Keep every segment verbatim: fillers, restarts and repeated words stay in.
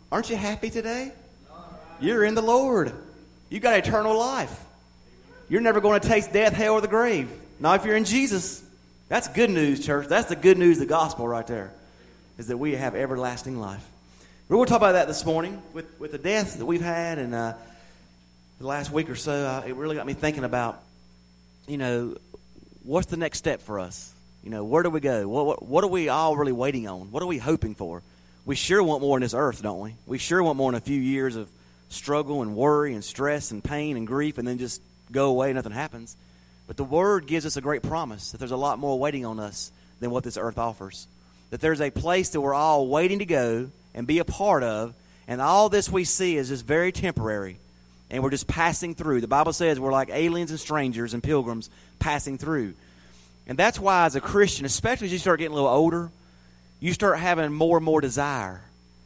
Aren't you happy today? You're in the Lord. You got eternal life. You're never going to taste death, hell, or the grave. Not if you're in Jesus. That's good news, church. That's the good news of the gospel right there, is that we have everlasting life. We're going to talk about that this morning with, with the death that we've had, and uh, the last week or so, uh, it really got me thinking about, you know, what's the next step for us? You know, where do we go? What, what, what are we all really waiting on? What are we hoping for? We sure want more in this earth, don't we? We sure want more in a few years of struggle and worry and stress and pain and grief, and then just go away and nothing happens. But the Word gives us a great promise that there's a lot more waiting on us than what this earth offers. That there's a place that we're all waiting to go and be a part of, and all this we see is just very temporary, and we're just passing through. The Bible says we're like aliens and strangers and pilgrims passing through. And that's why as a Christian, especially as you start getting a little older, you start having more and more desire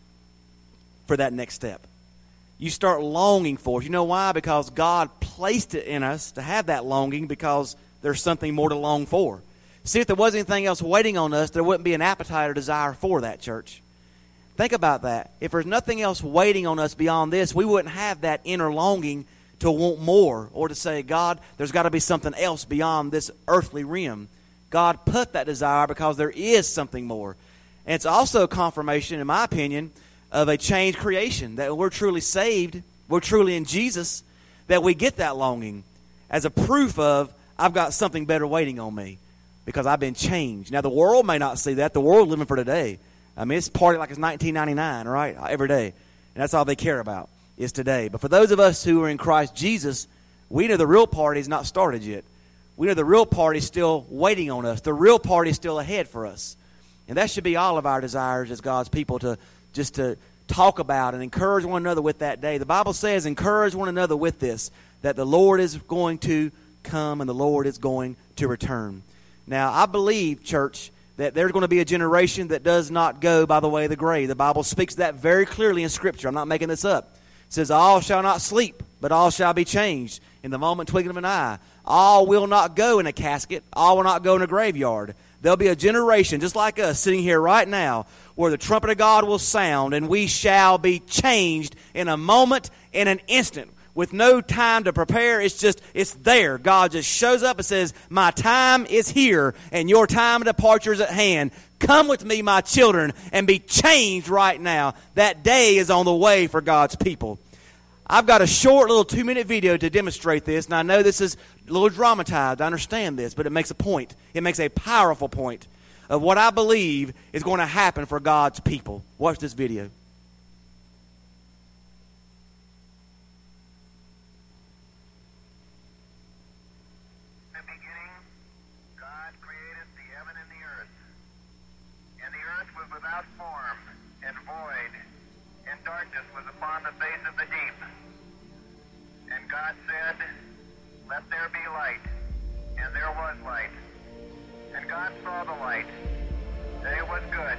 for that next step. You start longing for it. You know why? Because God placed it in us to have that longing, because there's something more to long for. See, if there wasn't anything else waiting on us, there wouldn't be an appetite or desire for that, church. Think about that. If there's nothing else waiting on us beyond this, we wouldn't have that inner longing to want more, or to say, God, there's got to be something else beyond this earthly realm. God put that desire because there is something more. And it's also a confirmation, in my opinion, of a changed creation, that we're truly saved, we're truly in Jesus, that we get that longing as a proof of, I've got something better waiting on me because I've been changed. Now, the world may not see that. The world living for today. I mean, it's party like it's nineteen ninety-nine, right, every day. And that's all they care about is today. But for those of us who are in Christ Jesus, we know the real party's not started yet. We know the real party's still waiting on us. The real party's still ahead for us. And that should be all of our desires as God's people, to just to talk about and encourage one another with that day. The Bible says, encourage one another with this, that the Lord is going to come and the Lord is going to return. Now, I believe, church, that there's going to be a generation that does not go by the way of the grave. The Bible speaks that very clearly in Scripture. I'm not making this up. It says, all shall not sleep, but all shall be changed in the moment twinkling of an eye. All will not go in a casket. All will not go in a graveyard. There'll be a generation just like us sitting here right now where the trumpet of God will sound and we shall be changed in a moment, in an instant, with no time to prepare. It's just, it's there. God just shows up and says, my time is here and your time of departure is at hand. Come with me, my children, and be changed right now. That day is on the way for God's people. I've got a short little two-minute video to demonstrate this, and I know this is a little dramatized. I understand this, but it makes a point. It makes a powerful point of what I believe is going to happen for God's people. Watch this video. In the beginning, God created the heaven and the earth. And the earth was without form and void, and darkness was upon the face of the deep. And God said, let there be light. And there was light. And God saw the light, that it was good.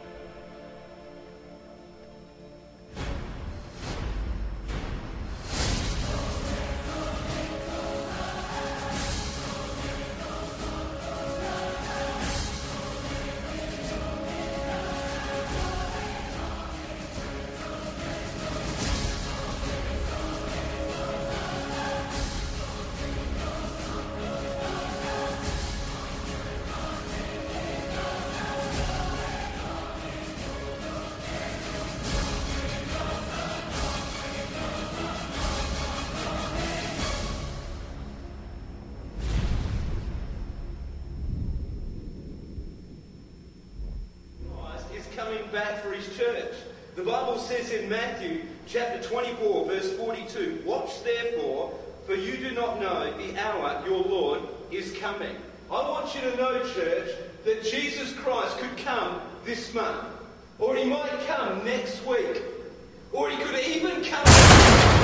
Back for his church. The Bible says in Matthew chapter twenty-four verse forty-two, watch therefore, for you do not know the hour your Lord is coming. I want you to know, church, that Jesus Christ could come this month, or he might come next week, or he could even come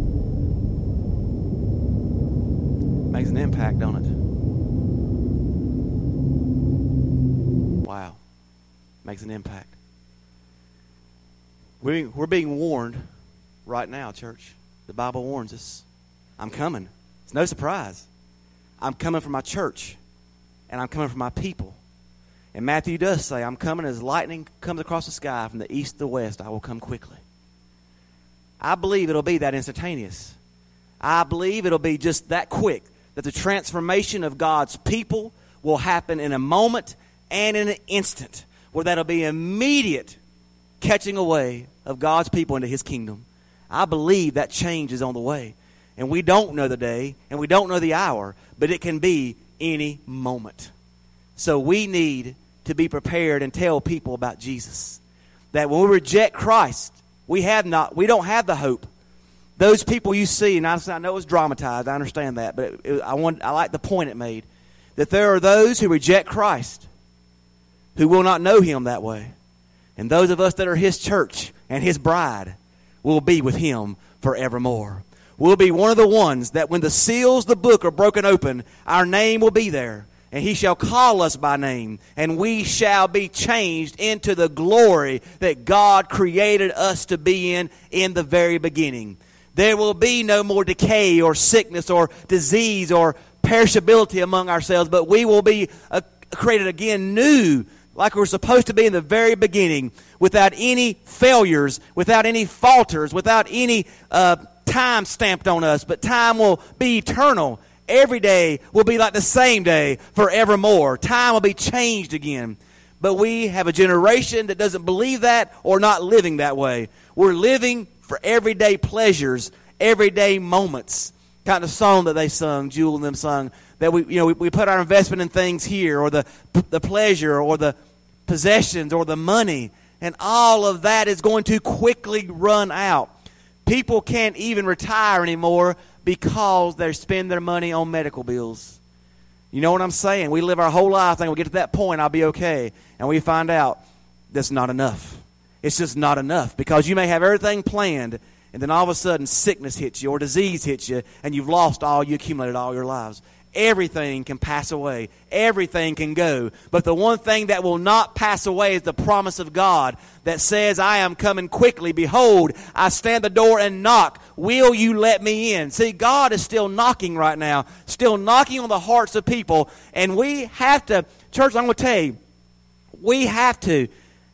Makes an impact, don't it? makes an impact. We, we're being warned right now, church. The Bible warns us. I'm coming. It's no surprise. I'm coming for my church, and I'm coming for my people. And Matthew does say, I'm coming as lightning comes across the sky from the east to the west. I will come quickly. I believe it'll be that instantaneous. I believe it'll be just that quick, that the transformation of God's people will happen in a moment and in an instant, where that'll be immediate catching away of God's people into his kingdom. I believe that change is on the way. And we don't know the day, and we don't know the hour, but it can be any moment. So we need to be prepared and tell people about Jesus. That when we reject Christ, we have not, we don't have the hope. Those people you see, and I, I know it's dramatized, I understand that, but it, it, I want, I like the point it made, that there are those who reject Christ who will not know him that way. And those of us that are his church and his bride will be with him forevermore. We'll be one of the ones that when the seals of the book are broken open, our name will be there. And he shall call us by name, and we shall be changed into the glory that God created us to be in in the very beginning. There will be no more decay or sickness or disease or perishability among ourselves, but we will be uh, created again new, like we're supposed to be in the very beginning, without any failures, without any falters, without any uh, time stamped on us, but time will be eternal. Every day will be like the same day forevermore. Time will be changed again. But we have a generation that doesn't believe that or not living that way. We're living for everyday pleasures, everyday moments. Kind of song that they sung, Jewel and them sung, that we, you know, we, we put our investment in things here, or the the pleasure, or the possessions, or the money, and all of that is going to quickly run out. People can't even retire anymore because they spend their money on medical bills. You know what I'm saying? We live our whole life thinking we'll get to that point, I'll be okay. And we find out that's not enough. It's just not enough, because you may have everything planned, and then all of a sudden sickness hits you or disease hits you, and you've lost all you accumulated all your lives. Everything can pass away. Everything can go. But the one thing that will not pass away is the promise of God that says, I am coming quickly. Behold, I stand at the door and knock. Will you let me in? See, God is still knocking right now, still knocking on the hearts of people. And we have to, church, I'm going to tell you, we have to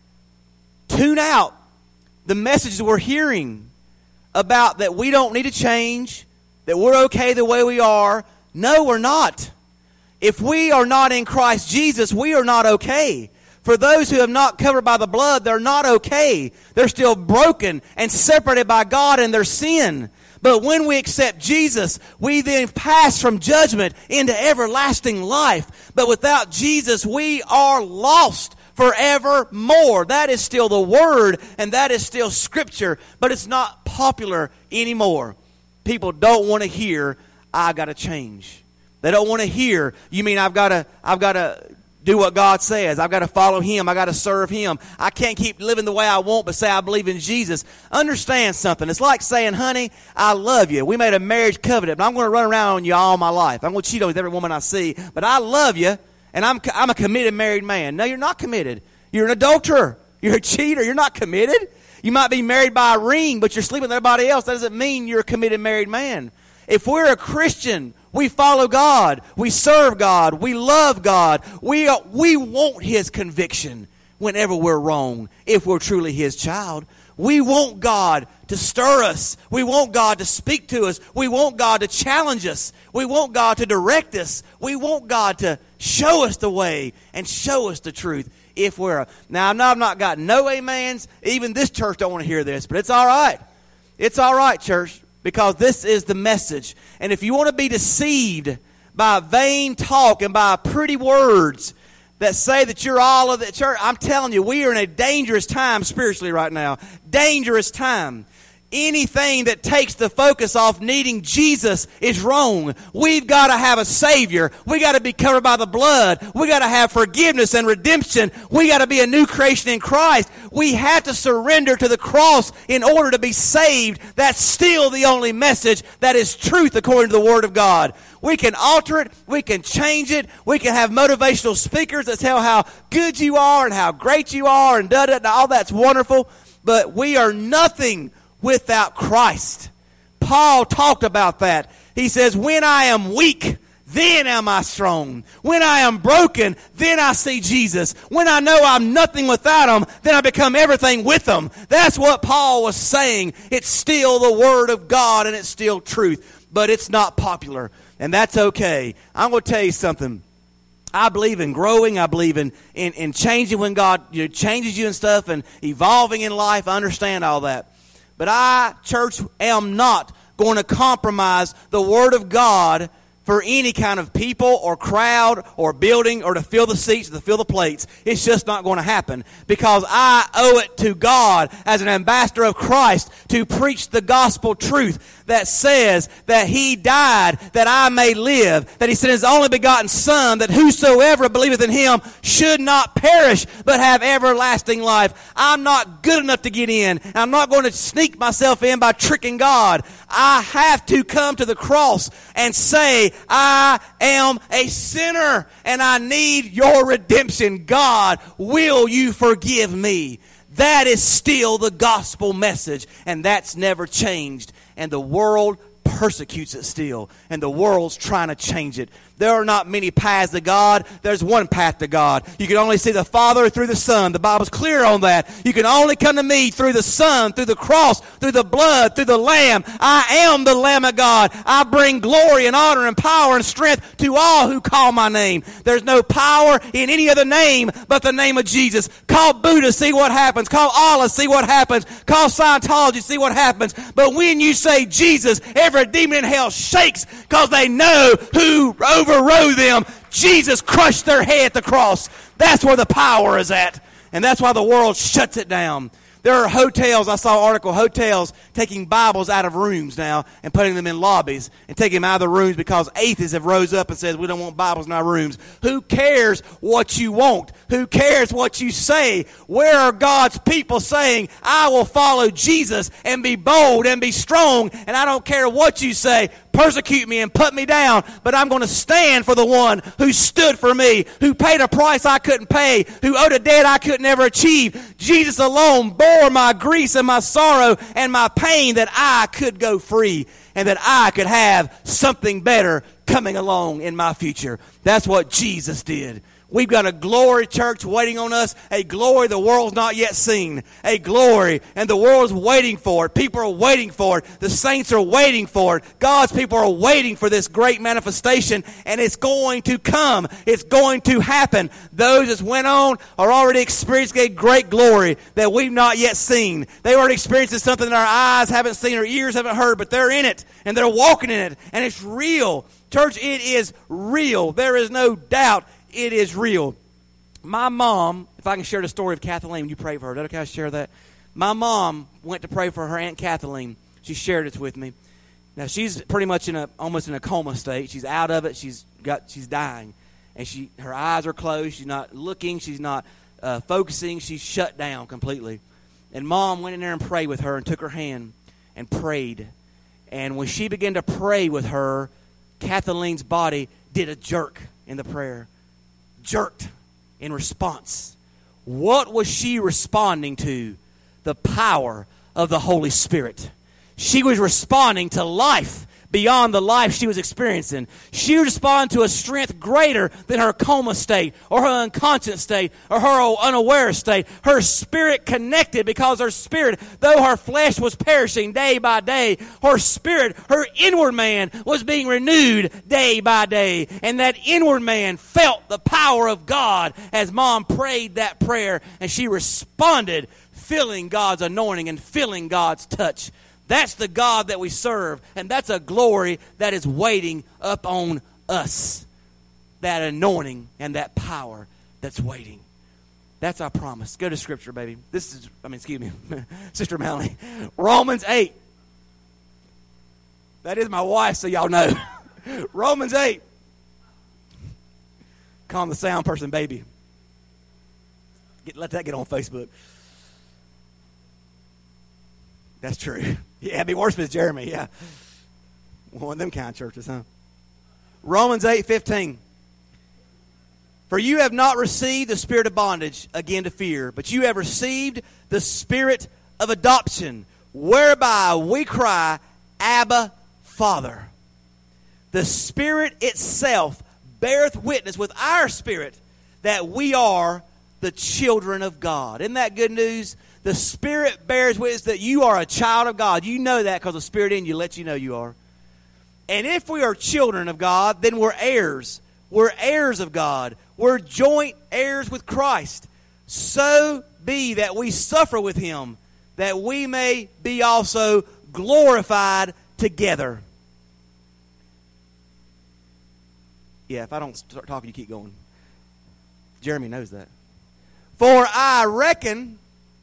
tune out the messages we're hearing about that we don't need to change, that we're okay the way we are. No, we're not. If we are not in Christ Jesus, we are not okay. For those who have not covered by the blood, they're not okay. They're still broken and separated by God in their sin. But when we accept Jesus, we then pass from judgment into everlasting life. But without Jesus, we are lost forevermore. That is still the Word, and that is still Scripture, but it's not popular anymore. People don't want to hear, I got to change. They don't want to hear, you mean I've got to I've got to do what God says. I've got to follow Him. I've got to serve Him. I can't keep living the way I want but say I believe in Jesus. Understand something. It's like saying, honey, I love you. We made a marriage covenant, but I'm going to run around on you all my life. I'm going to cheat on every woman I see, but I love you, and I'm I'm a committed married man. No, you're not committed. You're an adulterer. You're a cheater. You're not committed. You might be married by a ring, but you're sleeping with everybody else. That doesn't mean you're a committed married man. If we're a Christian, we follow God, we serve God, we love God, we are, we want His conviction whenever we're wrong, if we're truly His child. We want God to stir us. We want God to speak to us. We want God to challenge us. We want God to direct us. We want God to show us the way and show us the truth. If we're a, now, I've not, I've not got no amens. Even this church don't want to hear this, but it's all right. It's all right, church. Because this is the message. And if you want to be deceived by vain talk and by pretty words that say that you're all of the church, I'm telling you, we are in a dangerous time spiritually right now. Dangerous time. Anything that takes the focus off needing Jesus is wrong. We've got to have a Savior. We got to be covered by the blood. We got to have forgiveness and redemption. We got to be a new creation in Christ. We have to surrender to the cross in order to be saved. That's still the only message that is truth according to the Word of God. We can alter it. We can change it. We can have motivational speakers that tell how good you are and how great you are and da-da, and all that's wonderful. But we are nothing without Christ. Paul talked about that. He says, when I am weak, then am I strong. When I am broken, then I see Jesus. When I know I'm nothing without him, then I become everything with him. That's what Paul was saying. It's still the Word of God, and it's still truth. But it's not popular, and that's okay. I'm going to tell you something. I believe in growing. I believe in, in, in changing when God you know, changes you and stuff, and evolving in life. I understand all that. But I, church, am not going to compromise the Word of God for any kind of people or crowd or building or to fill the seats or to fill the plates. It's just not going to happen, because I owe it to God as an ambassador of Christ to preach the gospel truth that says that He died that I may live, that He sent His only begotten Son, that whosoever believeth in Him should not perish but have everlasting life. I'm not good enough to get in. I'm not going to sneak myself in by tricking God. I have to come to the cross and say, I am a sinner and I need your redemption. God, will you forgive me? That is still the gospel message, and that's never changed. And the world persecutes it still, and the world's trying to change it. There are not many paths to God. There's one path to God. You can only see the Father through the Son. The Bible's clear on that. You can only come to me through the Son, through the cross, through the blood, through the Lamb. I am the Lamb of God. I bring glory and honor and power and strength to all who call my name. There's no power in any other name but the name of Jesus. Call Buddha, see what happens. Call Allah, see what happens. Call Scientology, see what happens. But when you say Jesus, every demon in hell shakes, because they know who overrode them. Jesus crushed their head at the cross. That's where the power is at. And that's why the world shuts it down. There are hotels, I saw an article, hotels taking Bibles out of rooms now and putting them in lobbies and taking them out of the rooms because atheists have rose up and said, we don't want Bibles in our rooms. Who cares what you want? Who cares what you say? Where are God's people saying, I will follow Jesus and be bold and be strong, and I don't care what you say. Persecute me and put me down, but I'm going to stand for the one who stood for me, who paid a price I couldn't pay, who owed a debt I could never achieve. Jesus alone bore my griefs and my sorrow and my pain, that I could go free and that I could have something better coming along in my future. That's what Jesus did. We've got a glory, church, waiting on us, a glory the world's not yet seen, a glory, and the world's waiting for it. People are waiting for it. The saints are waiting for it. God's people are waiting for this great manifestation, and it's going to come. It's going to happen. Those that went on are already experiencing a great glory that we've not yet seen. They already experiencing something that our eyes haven't seen, our ears haven't heard, but they're in it, and they're walking in it, and it's real. Church, it is real. There is no doubt. It is real. My mom, if I can share the story of Kathleen, when you pray for her, is that okay I share that? My mom went to pray for her Aunt Kathleen. She shared it with me. Now, she's pretty much in a almost in a coma state. She's out of it. She's got she's dying. And she her eyes are closed. She's not looking. She's not uh, focusing. She's shut down completely. And Mom went in there and prayed with her and took her hand and prayed. And when she began to pray with her, Kathleen's body did a jerk in the prayer. Jerked in response. What was she responding to? The power of the Holy Spirit. She was responding to life beyond the life she was experiencing. She responded to a strength greater than her coma state or her unconscious state or her unaware state. Her spirit connected, because her spirit, though her flesh was perishing day by day, her spirit, her inward man was being renewed day by day. And that inward man felt the power of God as Mom prayed that prayer, and she responded, feeling God's anointing and feeling God's touch. That's the God that we serve, and that's a glory that is waiting up on us. That anointing and that power that's waiting. That's our promise. Go to Scripture, baby. This is, I mean, excuse me, Sister Melanie. Romans eight. That is my wife, so y'all know. Romans eight. Calm the sound person, baby. Get, let that get on Facebook. That's true. Yeah, it'd be worse if it's Jeremy, yeah. One of them kind of churches, huh? Romans eight fifteen. For you have not received the spirit of bondage again to fear, but you have received the spirit of adoption, whereby we cry, Abba, Father. The Spirit itself beareth witness with our spirit that we are the children of God. Isn't that good news? The Spirit bears witness that you are a child of God. You know that because the Spirit in you lets you know you are. And if we are children of God, then we're heirs. We're heirs of God. We're joint heirs with Christ. So be that we suffer with him, that we may be also glorified together. Yeah, if I don't start talking, you keep going. Jeremy knows that. For I reckon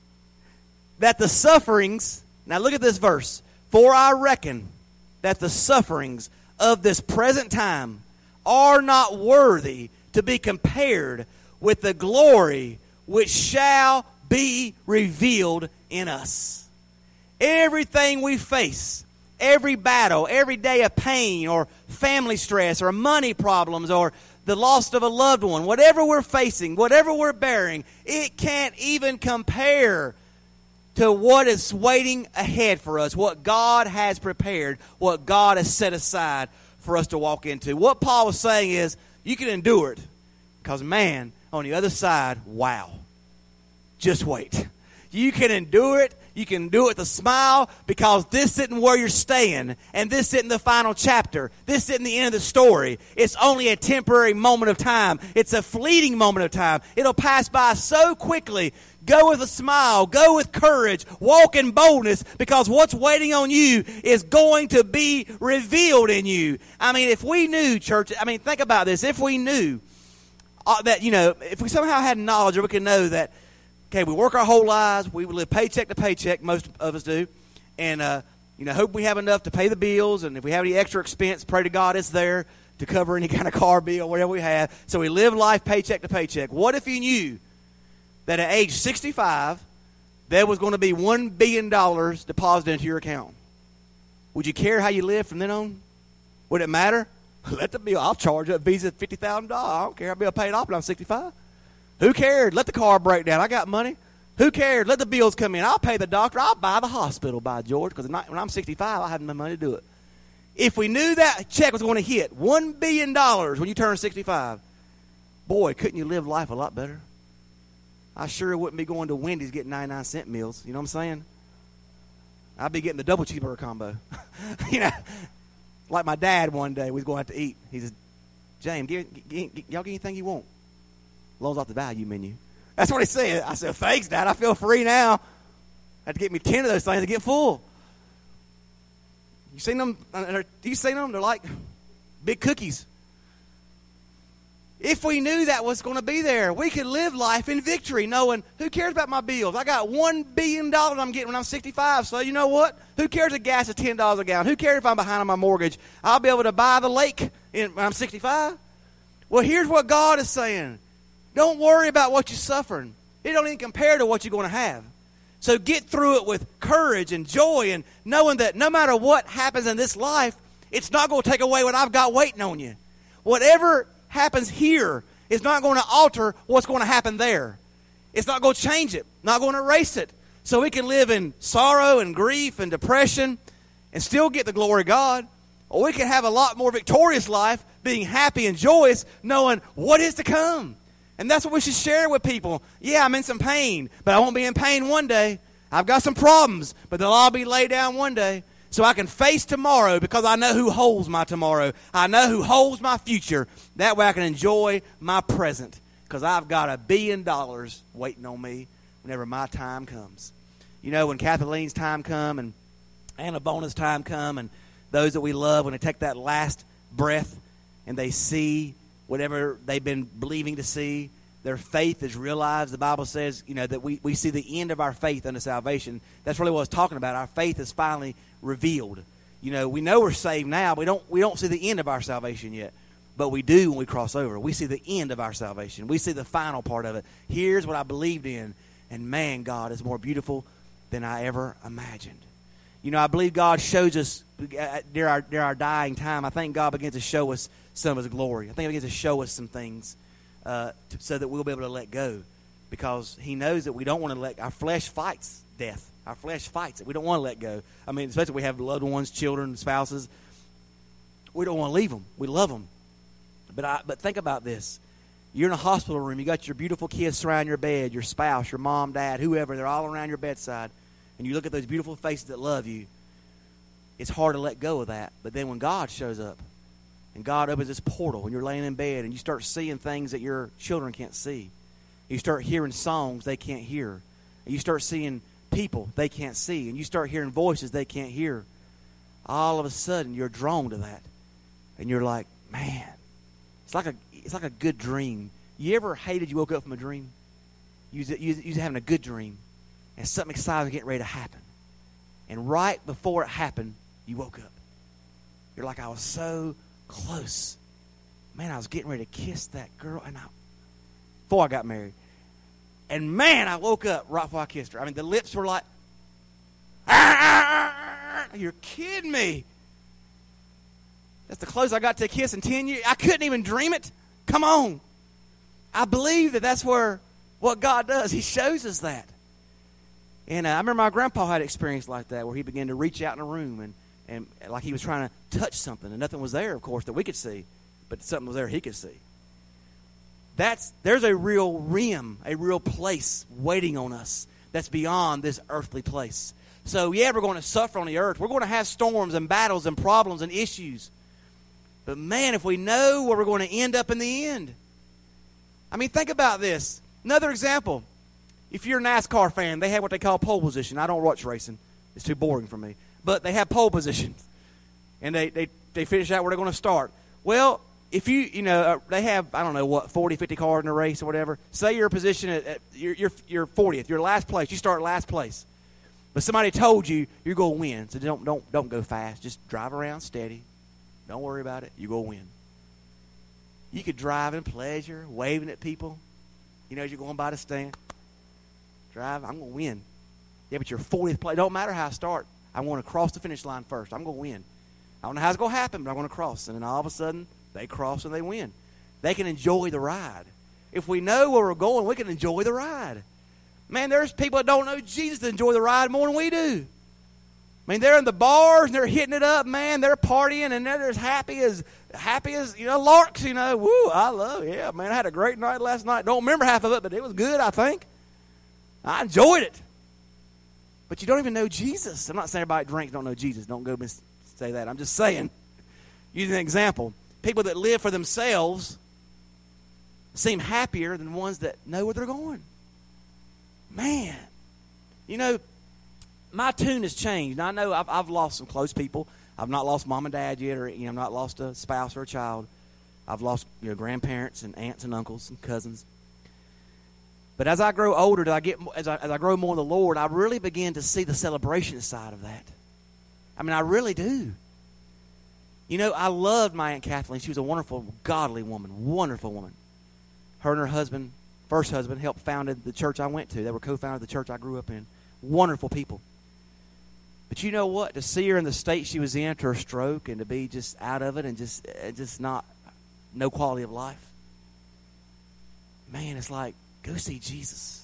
that the sufferings, now look at this verse. For I reckon that the sufferings of this present time are not worthy to be compared with the glory which shall be revealed in us. Everything we face, every battle, every day of pain or family stress or money problems or the loss of a loved one, whatever we're facing, whatever we're bearing, it can't even compare to what is waiting ahead for us, what God has prepared, what God has set aside for us to walk into. What Paul was saying is, you can endure it, because man, on the other side, wow. Just wait. You can endure it. You can do it with a smile, because this isn't where you're staying, and this isn't the final chapter. This isn't the end of the story. It's only a temporary moment of time. It's a fleeting moment of time. It'll pass by so quickly. Go with a smile. Go with courage. Walk in boldness, because what's waiting on you is going to be revealed in you. I mean, if we knew, church, I mean, think about this. If we knew uh, that, you know, if we somehow had knowledge, or we could know that, okay, we work our whole lives. We live paycheck to paycheck, most of us do. And, uh, you know, hope we have enough to pay the bills. And if we have any extra expense, pray to God it's there to cover any kind of car bill, whatever we have. So we live life paycheck to paycheck. What if you knew that at age sixty-five, there was going to be one billion dollars deposited into your account? Would you care how you live from then on? Would it matter? Let the bill. I'll charge a Visa fifty thousand dollars. I don't care. I'll be paid off when I'm sixty-five. Who cared? Let the car break down. I got money. Who cared? Let the bills come in. I'll pay the doctor. I'll buy the hospital, by George, because when I'm sixty-five, I have no money to do it. If we knew that check was going to hit one billion dollars when you turn sixty-five, boy, couldn't you live life a lot better? I sure wouldn't be going to Wendy's getting ninety-nine cent meals. You know what I'm saying? I'd be getting the double cheeseburger combo. You know, like my dad one day, we was going out to eat. He says, James, give, give, give, y'all get anything you want. Loans off the value menu. That's what he said. I said, thanks, Dad. I feel free now. I had to get me ten of those things to get full. You seen them? Do you seen them? They're like big cookies. If we knew that was going to be there, we could live life in victory, knowing, who cares about my bills? I got one billion dollars I'm getting when I'm sixty-five, so you know what? Who cares if gas is ten dollars a gallon? Who cares if I'm behind on my mortgage? I'll be able to buy the lake in, when I'm sixty-five. Well, here's what God is saying. Don't worry about what you're suffering. It don't even compare to what you're going to have. So get through it with courage and joy, and knowing that no matter what happens in this life, it's not going to take away what I've got waiting on you. Whatever happens here is not going to alter what's going to happen there. It's not going to change it, not going to erase it. So we can live in sorrow and grief and depression and still get the glory of God. Or we can have a lot more victorious life, being happy and joyous, knowing what is to come. And that's what we should share with people. Yeah, I'm in some pain, but I won't be in pain one day. I've got some problems, but they'll all be laid down one day. So I can face tomorrow, because I know who holds my tomorrow. I know who holds my future. That way I can enjoy my present, because I've got a billion dollars waiting on me whenever my time comes. You know, when Kathleen's time come and Anna Bona's time come, and those that we love, when they take that last breath and they see whatever they've been believing to see, their faith is realized. The Bible says, you know, that we, we see the end of our faith unto salvation. That's really what it's talking about. Our faith is finally revealed. You know, we know we're saved now. We don't we don't see the end of our salvation yet. But we do when we cross over. We see the end of our salvation. We see the final part of it. Here's what I believed in. And man, God is more beautiful than I ever imagined. You know, I believe God shows us during our, during our dying time. I think God begins to show us some of His glory. I think He begins to show us some things uh, to, so that we'll be able to let go. Because He knows that we don't want to let, our flesh fights death. Our flesh fights it. We don't want to let go. I mean, especially if we have loved ones, children, spouses. We don't want to leave them. We love them. But I, but think about this. You're in a hospital room. You got your beautiful kids surrounding your bed, your spouse, your mom, dad, whoever. They're all around your bedside. And you look at those beautiful faces that love you. It's hard to let go of that. But then when God shows up and God opens this portal and you're laying in bed and you start seeing things that your children can't see. You start hearing songs they can't hear. And you start seeing people they can't see. And you start hearing voices they can't hear. All of a sudden you're drawn to that. And you're like, man, it's like a it's like a good dream. You ever hated you woke up from a dream? You was, you, you was having a good dream. And something exciting was getting ready to happen. And right before it happened, you woke up. You're like, I was so close. Man, I was getting ready to kiss that girl. And I, before I got married. And man, I woke up right before I kissed her. I mean, the lips were like, ah, ah, ah, ah. You're kidding me. That's the closest I got to a kiss in ten years. I couldn't even dream it. Come on. I believe that that's where what God does. He shows us that. And uh, I remember my grandpa had an experience like that where he began to reach out in a room and, and like he was trying to touch something. And nothing was there, of course, that we could see. But something was there he could see. That's There's a real realm, a real place waiting on us that's beyond this earthly place. So, yeah, we're going to suffer on the earth. We're going to have storms and battles and problems and issues. But, man, if we know where we're going to end up in the end. I mean, think about this. Another example. If you're a NASCAR fan, they have what they call pole position. I don't watch racing. It's too boring for me. But they have pole positions. And they, they, they finish out where they're going to start. Well, if you, you know, uh, they have, I don't know, what, forty, fifty cars in a race or whatever. Say you're a position at, at you're, you're, you're fortieth. You're last place. You start last place. But somebody told you you're going to win. So don't, don't, don't go fast. Just drive around steady. Don't worry about it. You're going to win. You could drive in pleasure, waving at people. You know, as you're going by the stand. Drive, I'm going to win. Yeah, but you're fortieth place. Don't matter how I start. I'm going to cross the finish line first. I'm going to win. I don't know how it's going to happen, but I'm going to cross. And then all of a sudden, they cross and they win. They can enjoy the ride. If we know where we're going, we can enjoy the ride. Man, there's people that don't know Jesus that enjoy the ride more than we do. I mean, they're in the bars and they're hitting it up, man. They're partying and they're as happy as, happy as, you know, larks, you know. Woo, I love it. Yeah, man, I had a great night last night. Don't remember half of it, but it was good, I think. I enjoyed it. But you don't even know Jesus. I'm not saying everybody that drinks don't know Jesus. Don't go say that. I'm just saying, using an example. People that live for themselves seem happier than ones that know where they're going. Man, you know, my tune has changed. Now, I know I've, I've lost some close people. I've not lost mom and dad yet, or you know, I've not lost a spouse or a child. I've lost, you know, grandparents and aunts and uncles and cousins. But as I grow older, as I get, as I, as I grow more in the Lord, I really begin to see the celebration side of that. I mean, I really do. You know, I loved my Aunt Kathleen. She was a wonderful, godly woman, wonderful woman. Her and her husband, first husband, helped founded the church I went to. They were co-founded the church I grew up in. Wonderful people. But you know what? To see her in the state she was in after her stroke and to be just out of it and just, just not, no quality of life. Man, it's like, go see Jesus.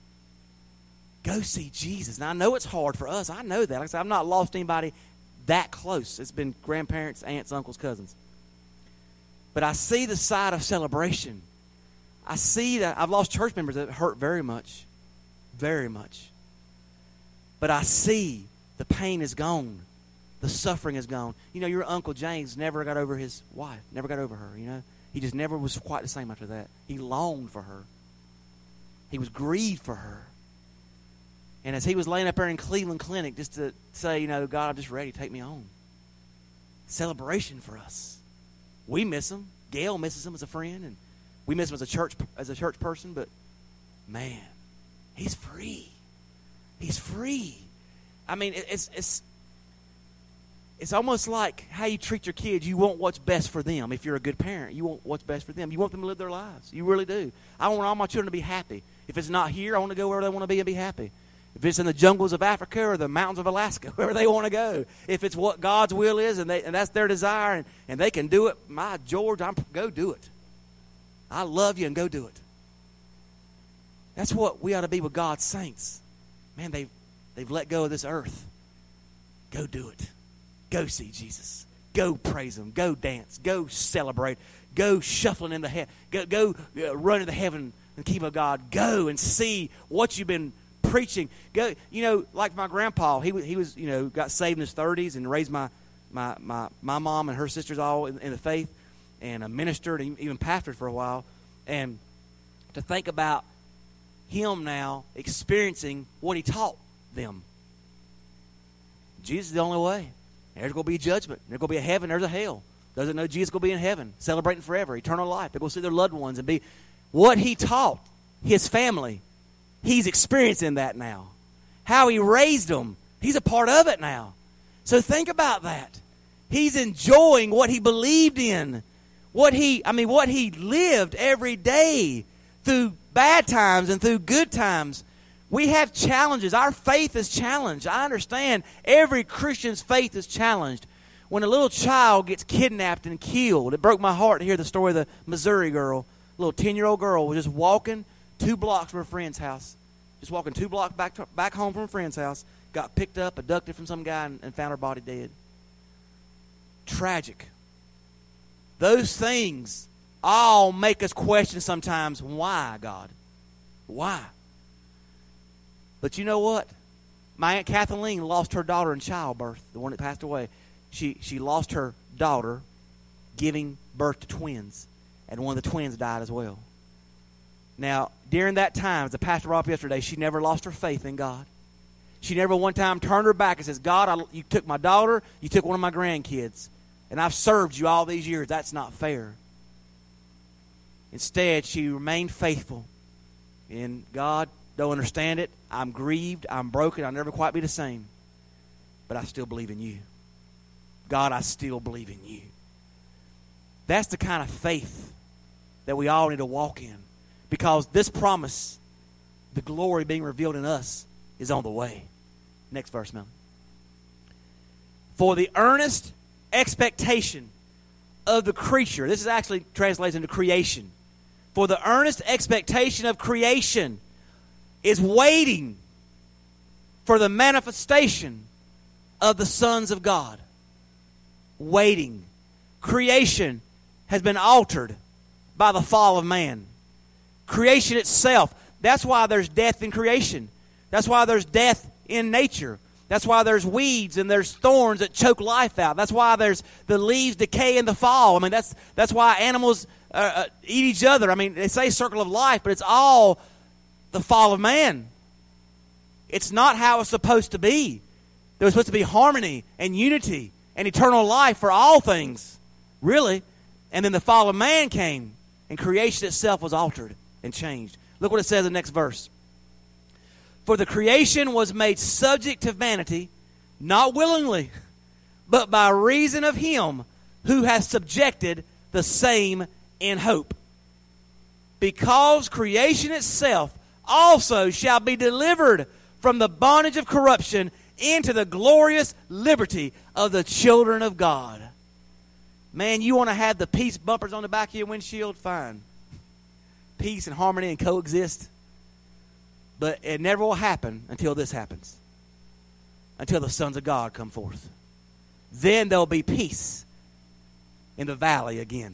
Go see Jesus. Now, I know it's hard for us. I know that. Like I said, I've not lost anybody that close. It's been grandparents, aunts, uncles, cousins. But I see the side of celebration. I see that I've lost church members that hurt very much. Very much. But I see the pain is gone. The suffering is gone. You know, your Uncle James never got over his wife. Never got over her, you know. He just never was quite the same after that. He longed for her. He was grieved for her. And as he was laying up there in Cleveland Clinic just to say, you know, God, I'm just ready. Take me home. Celebration for us. We miss him. Gail misses him as a friend. And We miss him as a church as a church person, but man, he's free. He's free. I mean, it's it's it's almost like how you treat your kids. You want what's best for them. If you're a good parent, you want what's best for them. You want them to live their lives. You really do. I want all my children to be happy. If it's not here, I want to go where they want to be and be happy. If it's in the jungles of Africa or the mountains of Alaska, wherever they want to go. If it's what God's will is and, they, and that's their desire and, and they can do it, my George, I'm, go do it. I love you and go do it. That's what we ought to be with God's saints. Man, they've, they've let go of this earth. Go do it. Go see Jesus. Go praise him. Go dance. Go celebrate. Go shuffling into heaven. Go, go uh, run into heaven and keep of God. Go and see what you've been preaching. Go, you know, like my grandpa, he he was, you know, got saved in his thirties and raised my my my, my mom and her sisters all in, in the faith, and a ministered and even pastored for a while. And to think about him now experiencing what he taught them. Jesus is the only way. There's going to be a judgment. There's going to be a heaven. There's a hell. Those that know Jesus is going to be in heaven, celebrating forever, eternal life. They're going to see their loved ones and be what he taught his family. He's experiencing that now. How he raised them. He's a part of it now. So think about that. He's enjoying what he believed in. What he, I mean, what he lived every day through bad times and through good times. We have challenges. Our faith is challenged. I understand every Christian's faith is challenged. When a little child gets kidnapped and killed, it broke my heart to hear the story of the Missouri girl. A little ten-year-old girl was just walking two blocks from a friend's house. Just walking two blocks back to, back home from a friend's house. Got picked up, abducted from some guy, and, and found her body dead. Tragic. Those things all make us question sometimes, why, God? Why? But you know what? My Aunt Kathleen lost her daughter in childbirth, the one that passed away. She she lost her daughter giving birth to twins, and one of the twins died as well. Now, during that time, as the pastor brought up yesterday, she never lost her faith in God. She never one time turned her back and says, God, I, you took my daughter, you took one of my grandkids, and I've served you all these years. That's not fair. Instead, she remained faithful. And God, don't understand it. I'm grieved. I'm broken. I'll never quite be the same. But I still believe in you. God, I still believe in you. That's the kind of faith that we all need to walk in. Because this promise, the glory being revealed in us, is on the way. Next verse, Mel. For the earnest expectation of the creature. This is actually translated into creation. For the earnest expectation of creation is waiting for the manifestation of the sons of God. Waiting. Creation has been altered by the fall of man. Creation itself. That's why there's death in creation. That's why there's death in nature. That's why there's weeds and there's thorns that choke life out. That's why there's the leaves decay in the fall. I mean, that's that's why animals uh, uh, eat each other. I mean, they say circle of life, but it's all the fall of man. It's not how it's supposed to be. There's supposed to be harmony and unity and eternal life for all things, really. And then the fall of man came, and creation itself was altered and changed. Look what it says in the next verse. For the creation was made subject to vanity, not willingly, but by reason of him who has subjected the same in hope. Because creation itself also shall be delivered from the bondage of corruption into the glorious liberty of the children of God. Man, you want to have the peace bumpers on the back of your windshield? Fine. Peace and harmony and coexist. But it never will happen until this happens. Until the sons of God come forth. Then there'll be peace in the valley again.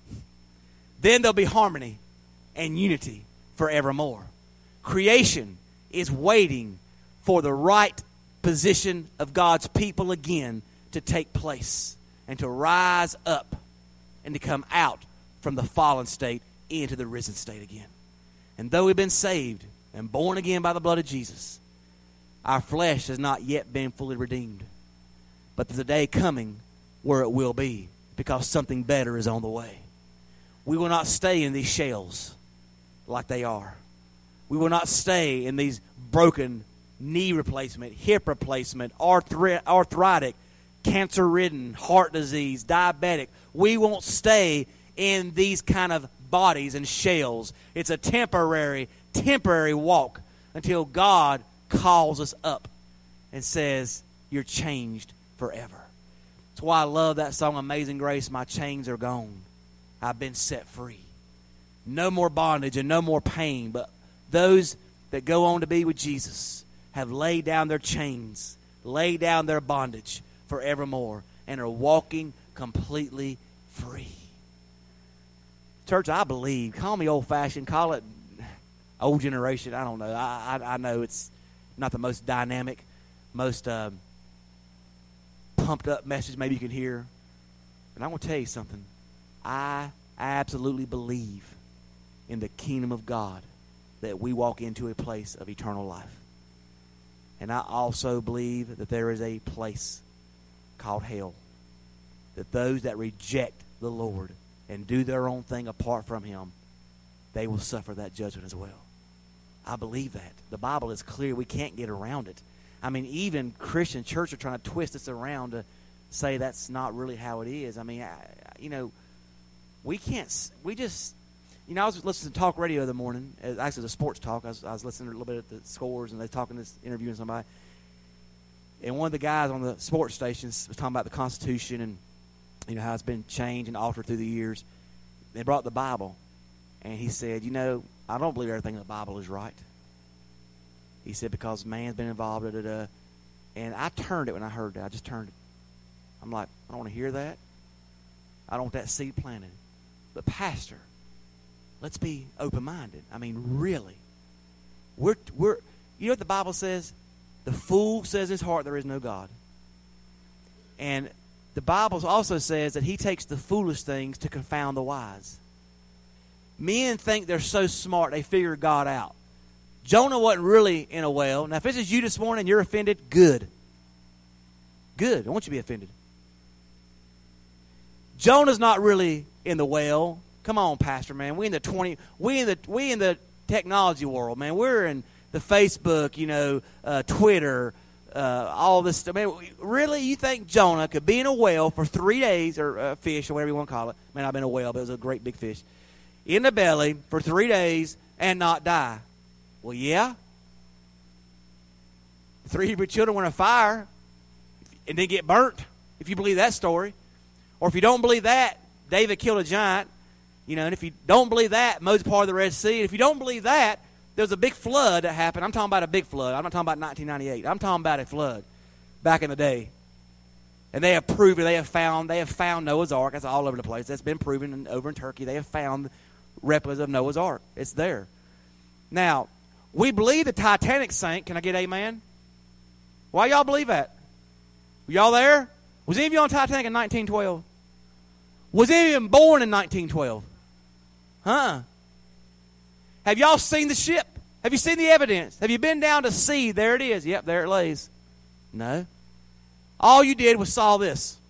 Then there'll be harmony and unity forevermore. Creation is waiting for the right position of God's people again to take place and to rise up and to come out from the fallen state into the risen state again. And though we've been saved and born again by the blood of Jesus, our flesh has not yet been fully redeemed. But there's a day coming where it will be, because something better is on the way. We will not stay in these shells like they are. We will not stay in these broken knee replacement, hip replacement, arthri- arthritic, cancer-ridden, heart disease, diabetic. We won't stay in these kind of bodies and shells. It's a temporary, temporary walk until God calls us up and says, you're changed forever. That's why I love that song, Amazing Grace, my chains are gone. I've been set free. No more bondage and no more pain, but those that go on to be with Jesus have laid down their chains, laid down their bondage forevermore, and are walking completely free. Church, I believe, call me old-fashioned, call it old generation, I don't know. I, I, I know it's not the most dynamic, most uh, pumped-up message maybe you can hear, but I'm going to tell you something. I absolutely believe in the kingdom of God that we walk into a place of eternal life. And I also believe that there is a place called hell, that those that reject the Lord and do their own thing apart from Him, they will suffer that judgment as well. I believe that. The Bible is clear. We can't get around it. I mean, even Christian churches are trying to twist us around to say that's not really how it is. I mean, I, you know, we can't, we just, you know, I was listening to talk radio the morning, actually the sports talk. I was, I was listening a little bit at the scores, and they were talking this, interviewing somebody. And one of the guys on the sports stations was talking about the Constitution and, you know, how it's been changed and altered through the years. They brought the Bible, and he said, you know, I don't believe everything in the Bible is right. He said, because man's been involved, da, da, da. And I turned it when I heard that. I just turned it. I'm like, I don't want to hear that. I don't want that seed planted. But pastor, let's be open-minded. I mean, really. We're, we're, you know what the Bible says? The fool says in his heart there is no God. And the Bible also says that He takes the foolish things to confound the wise. Men think they're so smart they figure God out. Jonah wasn't really in a whale. Now, if this is you this morning and you're offended, good. Good. I want you to be offended. Jonah's not really in the whale. Come on, Pastor, man. We in the twenty. We in the we in the technology world, man. We're in the Facebook, you know, uh, Twitter, uh, all this stuff. Man, really, you think Jonah could be in a whale for three days, or a fish, or whatever you want to call it? Man, I've been in a whale, but it was a great big fish. In the belly for three days and not die? Well, yeah. The three Hebrew children went on fire and didn't get burnt, if you believe that story. Or if you don't believe that, David killed a giant. You know, and if you don't believe that, Moses parted the Red Sea. And if you don't believe that, there was a big flood that happened. I'm talking about a big flood. I'm not talking about nineteen ninety-eight. I'm talking about a flood back in the day. And they have proven, they have found, they have found Noah's Ark. That's all over the place. That's been proven in, over in Turkey. They have found replicas of Noah's Ark. It's there. Now, we believe the Titanic sank. Can I get amen? Why y'all believe that? Were y'all there? Was any of you on Titanic in nineteen twelve? Was any of you born in nineteen twelve? Huh? Have y'all seen the ship? Have you seen the evidence? Have you been down to see? There it is. Yep, there it lays. No. All you did was saw this.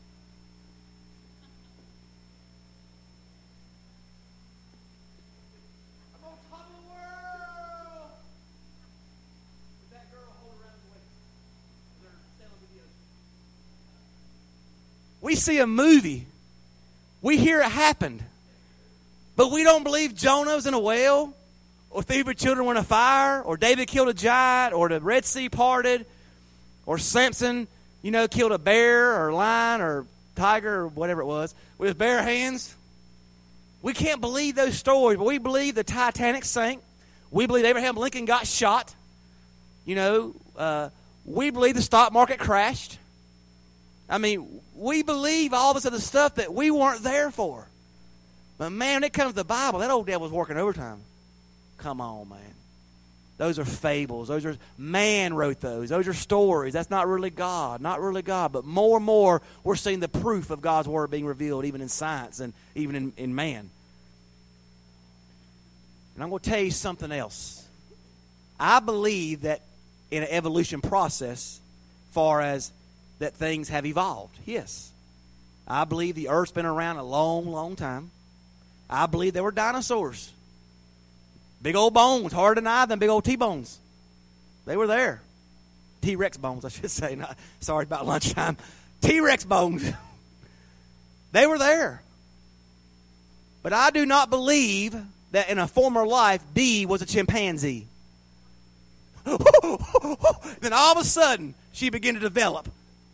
I'm on top of the world. With that girl holding around the waist. They're selling videos. We see a movie. We hear it happened. But we don't believe Jonah was in a whale, or the Hebrew children were in a fire, or David killed a giant, or the Red Sea parted, or Samson, you know, killed a bear or a lion or tiger or whatever it was with his bare hands. We can't believe those stories, but we believe the Titanic sank. We believe Abraham Lincoln got shot. You know, uh, we believe the stock market crashed. I mean, we believe all this other stuff that we weren't there for. But man, when it comes to the Bible, that old devil's working overtime. Come on, man. Those are fables. Those are, man wrote those. Those are stories. That's not really God. Not really God. But more and more, we're seeing the proof of God's Word being revealed, even in science and even in, in man. And I'm going to tell you something else. I believe that in an evolution process, far as that things have evolved. Yes. I believe the earth's been around a long, long time. I believe they were dinosaurs. Big old bones, harder to deny than big old T-bones. They were there. T-Rex bones, I should say. Not, sorry about lunchtime. T-Rex bones. They were there. But I do not believe that in a former life, D was a chimpanzee. Then all of a sudden, she began to develop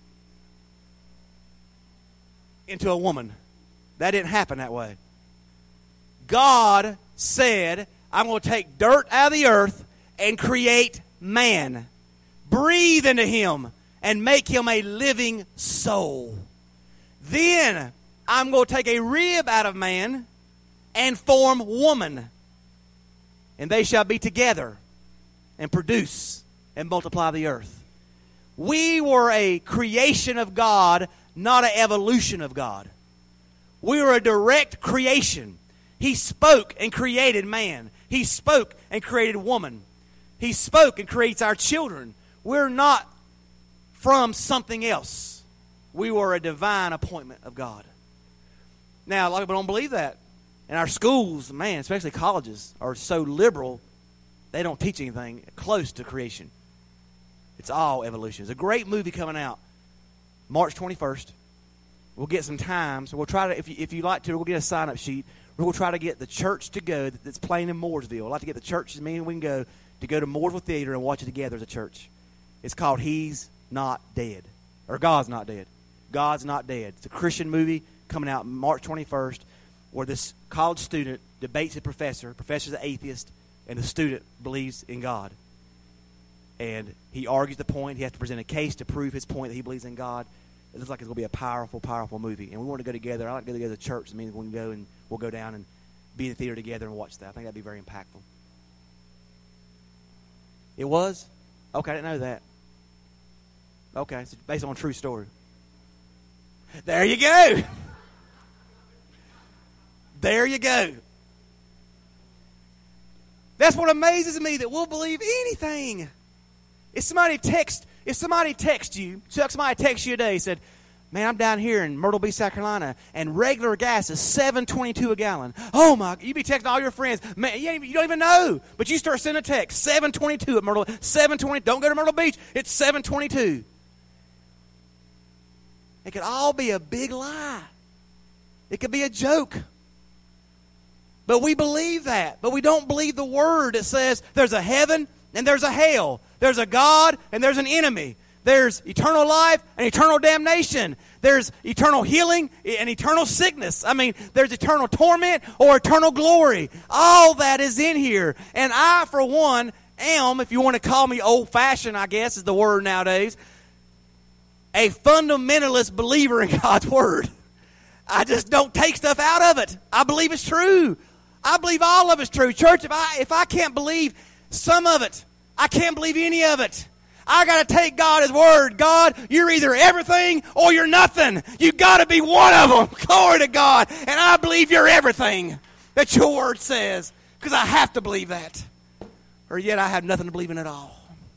into a woman. That didn't happen that way. God said, I'm going to take dirt out of the earth and create man. Breathe into him and make him a living soul. Then I'm going to take a rib out of man and form woman. And they shall be together and produce and multiply the earth. We were a creation of God, not an evolution of God. We were a direct creation. He spoke and created man. He spoke and created woman. He spoke and creates our children. We're not from something else. We were a divine appointment of God. Now, a lot of people don't believe that. And our schools, man, especially colleges, are so liberal, they don't teach anything close to creation. It's all evolution. There's a great movie coming out March twenty-first. We'll get some time. So we'll try to, if you, if you like to, we'll get a sign-up sheet. We'll try to get the church to go that's playing in Mooresville. I'd like to get the church, me and we can go, to go to Mooresville Theater and watch it together as a church. It's called He's Not Dead. Or God's Not Dead. God's Not Dead. It's a Christian movie coming out March twenty-first where this college student debates a professor. Professor's an atheist, and the student believes in God. And he argues the point. He has to present a case to prove his point that he believes in God. It looks like it's going to be a powerful, powerful movie. And we want to go together. I like to go together to church. I mean, we can go and we'll go down and be in the theater together and watch that. I think that'd be very impactful. It was? Okay, I didn't know that. Okay, it's based on a true story. There you go. There you go. That's what amazes me, that we'll believe anything. If somebody text, if somebody texts you, Chuck, somebody texts you today, said, man, I'm down here in Myrtle Beach, South Carolina, and regular gas is seven twenty-two a gallon. Oh, my, you be texting all your friends. Man, you, you don't even know, but you start sending a text, seven twenty-two at Myrtle, seven twenty, don't go to Myrtle Beach, it's seven twenty-two. It could all be a big lie. It could be a joke. But we believe that. But we don't believe the word that says there's a heaven and there's a hell. There's a God and there's an enemy. There's eternal life and eternal damnation. There's eternal healing and eternal sickness. I mean, there's eternal torment or eternal glory. All that is in here. And I, for one, am, if you want to call me old-fashioned, I guess is the word nowadays, a fundamentalist believer in God's word. I just don't take stuff out of it. I believe it's true. I believe all of it's true. Church, if I if I can't believe some of it, I can't believe any of it. I got to take God as word. God, you're either everything or you're nothing. You got to be one of them. Glory to God. And I believe you're everything that your word says, because I have to believe that. Or yet I have nothing to believe in at all.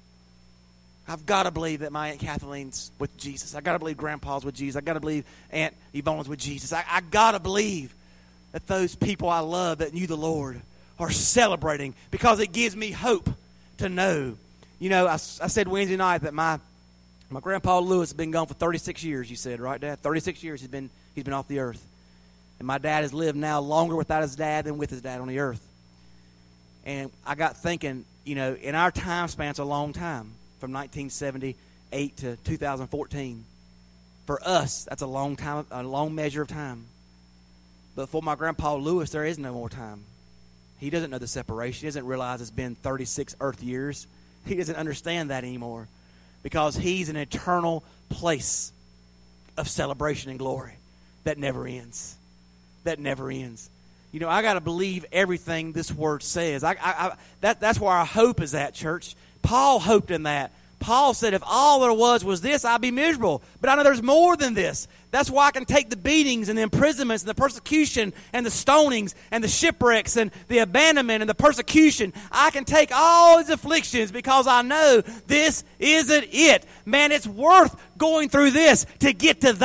I've got to believe that my Aunt Kathleen's with Jesus. I've got to believe Grandpa's with Jesus. I've got to believe Aunt Yvonne's with Jesus. I, I got to believe that those people I love that knew the Lord are celebrating, because it gives me hope to know. You know, I, I said Wednesday night that my my Grandpa Lewis has been gone for thirty-six years, you said, right, Dad? thirty-six years he's been he's been off the earth. And my dad has lived now longer without his dad than with his dad on the earth. And I got thinking, you know, in our time span, it's a long time, from nineteen seventy-eight to two thousand fourteen. For us, that's a long time, a long measure of time. But for my Grandpa Lewis, there is no more time. He doesn't know the separation. He doesn't realize it's been thirty-six earth years. He doesn't understand that anymore, because he's an eternal place of celebration and glory that never ends. That never ends. You know, I got to believe everything this word says. I, I, I, that, that's where our hope is at, church. Paul hoped in that. Paul said, if all there was was this, I'd be miserable. But I know there's more than this. That's why I can take the beatings and the imprisonments and the persecution and the stonings and the shipwrecks and the abandonment and the persecution. I can take all these afflictions because I know this isn't it. Man, it's worth going through this to get to that.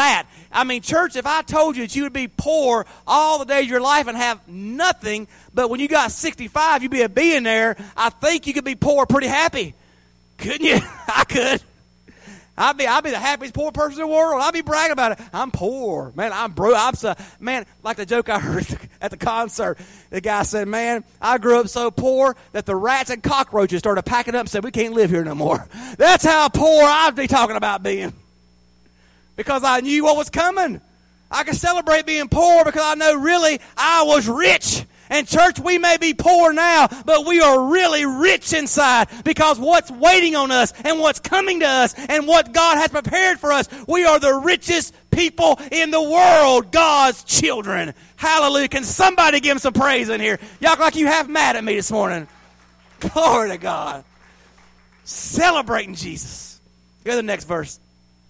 I mean, church, if I told you that you would be poor all the days of your life and have nothing, but when you got sixty-five, you'd be a billionaire, I think you could be poor pretty happy. Couldn't you? I could. I'd be, I'd be the happiest poor person in the world. I'd be bragging about it. I'm poor. Man, I'm broke. I'm so, man, like the joke I heard at the concert. The guy said, man, I grew up so poor that the rats and cockroaches started packing up and said, we can't live here no more. That's how poor I'd be talking about being. Because I knew what was coming. I could celebrate being poor because I know really I was rich. And church, we may be poor now, but we are really rich inside because what's waiting on us and what's coming to us and what God has prepared for us, we are the richest people in the world, God's children. Hallelujah. Can somebody give him some praise in here? Y'all act like you half mad at me this morning. Glory to God. Celebrating Jesus. Go to the next verse.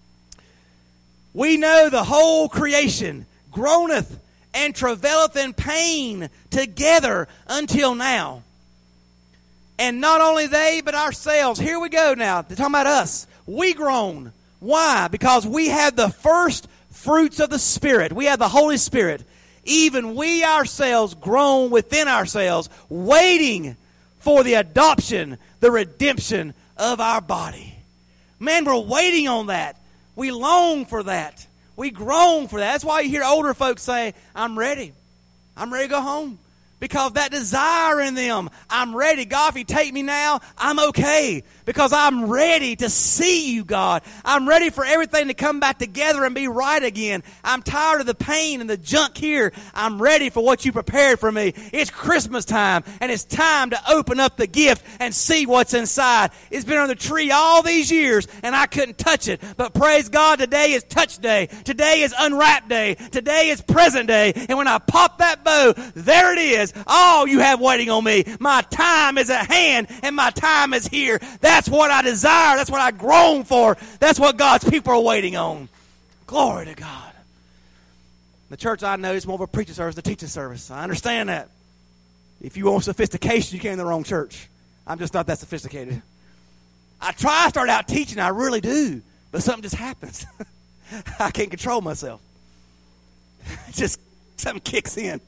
We know the whole creation groaneth and travaileth in pain together until now. And not only they, but ourselves. Here we go now. They're talking about us. We groan. Why? Because we have the first fruits of the Spirit. We have the Holy Spirit. Even we ourselves groan within ourselves, waiting for the adoption, the redemption of our body. Man, we're waiting on that. We long for that. We groan for that. That's why you hear older folks say, I'm ready. I'm ready to go home. Because that desire in them, I'm ready. God, if you take me now, I'm okay. Because I'm ready to see you, God. I'm ready for everything to come back together and be right again. I'm tired of the pain and the junk here. I'm ready for what you prepared for me. It's Christmas time, and it's time to open up the gift and see what's inside. It's been on the tree all these years, and I couldn't touch it. But praise God, today is touch day. Today is unwrap day. Today is present day. And when I pop that bow, there it is. All you have waiting on me. My time is at hand, and my time is here. That's what I desire. That's what I groan for. That's what God's people are waiting on. Glory to God. The church I know is more of a preaching service than a teaching service. I understand that. If you want sophistication, you came to the wrong church. I'm just not that sophisticated. I try to start out teaching. I really do. But something just happens. I can't control myself. Just something kicks in.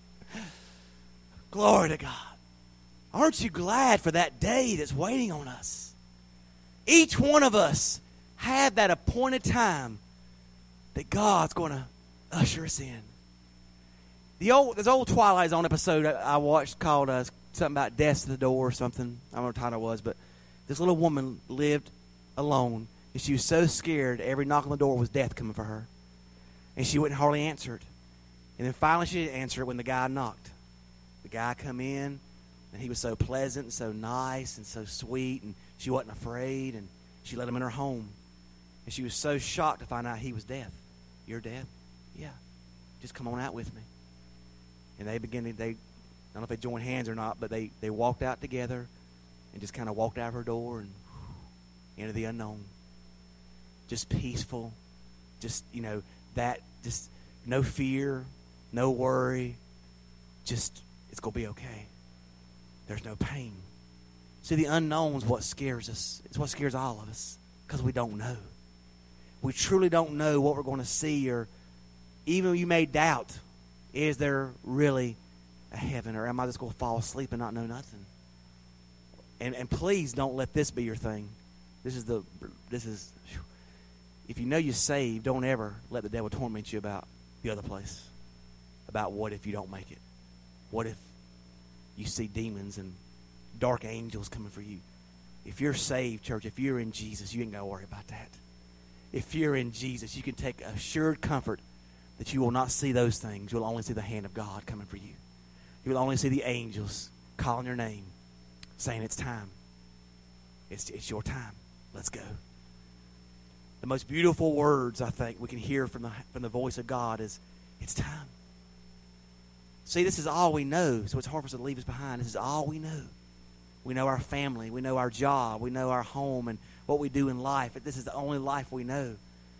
Glory to God. Aren't you glad for that day that's waiting on us? Each one of us have that appointed time that God's going to usher us in. The old, there's an old Twilight Zone episode I watched called uh, something about Death to the Door or something. I don't know what the title was, but this little woman lived alone, and she was so scared every knock on the door was death coming for her. And she wouldn't hardly answer it. And then finally she did answer it when the guy knocked. The guy come in, and he was so pleasant and so nice and so sweet, and she wasn't afraid, and she let him in her home. And she was so shocked to find out he was deaf. You're deaf? Yeah. Just come on out with me. And they began to, they, I don't know if they joined hands or not, but they, they walked out together and just kind of walked out of her door and whew, into the unknown. Just peaceful. Just, you know, that, just no fear, no worry. Just, it's going to be okay. There's no pain. See, the unknown is what scares us. It's what scares all of us because we don't know. We truly don't know what we're going to see, or even you may doubt, is there really a heaven, or am I just going to fall asleep and not know nothing? And and please don't let this be your thing. This is the this is whew. If you know you're saved, don't ever let the devil torment you about the other place. About what if you don't make it? What if you see demons and dark angels coming for you? If you're saved, church, if you're in Jesus, you ain't got to worry about that. If you're in Jesus, you can take assured comfort that you will not see those things. You'll only see the hand of God coming for you. You will only see the angels calling your name, saying it's time. It's, it's your time. Let's go. The most beautiful words, I think, we can hear from the, from the voice of God is, it's time. See, this is all we know, so it's hard for us to leave us behind. This is all we know. We know our family. We know our job. We know our home and what we do in life. This is the only life we know.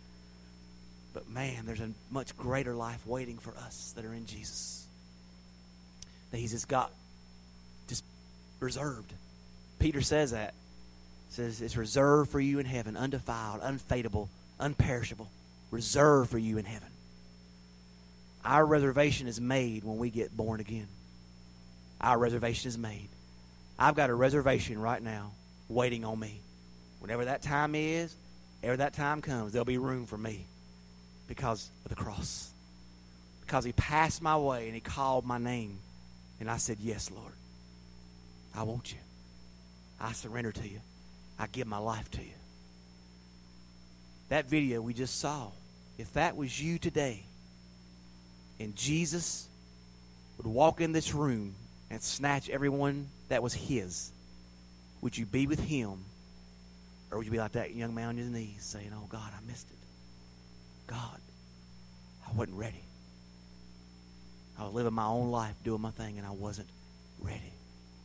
But, man, there's a much greater life waiting for us that are in Jesus. That he's just got just reserved. Peter says that. He says it's reserved for you in heaven, undefiled, unfadable, unperishable. reserved for you in heaven. Our reservation is made when we get born again. Our reservation is made. I've got a reservation right now waiting on me. Whenever that time is, whenever that time comes, there'll be room for me because of the cross. Because he passed my way and he called my name. And I said, yes, Lord. I want you. I surrender to you. I give my life to you. That video we just saw, if that was you today, and Jesus would walk in this room and snatch everyone that was his, would you be with him? Or would you be like that young man on his knees saying, oh, God, I missed it. God, I wasn't ready. I was living my own life, doing my thing, and I wasn't ready.